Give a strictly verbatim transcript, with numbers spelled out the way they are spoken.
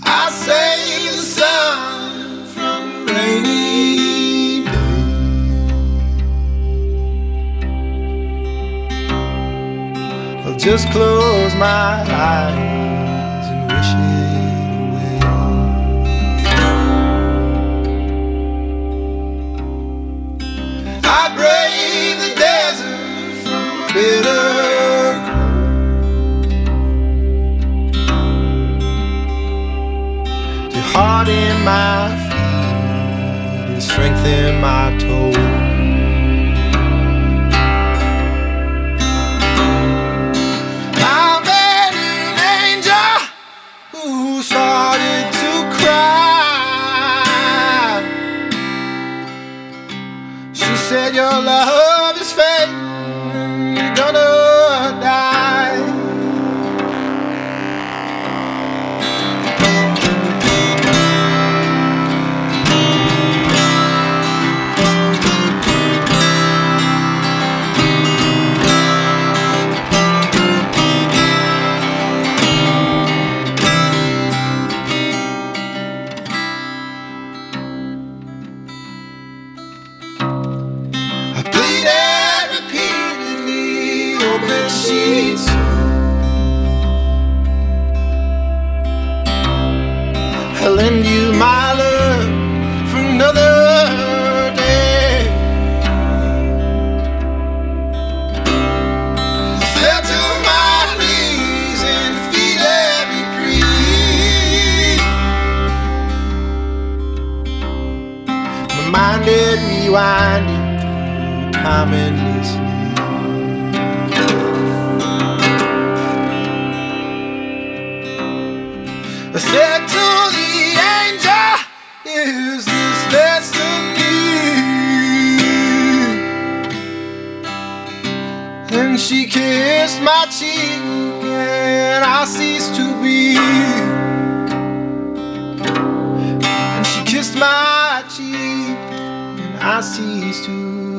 I save the sun from the rainy day. I'll just close my eyes and wish it away. I brave the desert from a bitter heart in my feet and strength in my toe. I met an angel who started to cry. She said, your love is fake and you're gonna die. Sheets. I'll lend you my love for another day. Fell to my knees and feet every creed. My mind did rewinding through time endlessly. I said to the angel, is this destiny? And she kissed my cheek and I ceased to be. And she kissed my cheek and I ceased to be.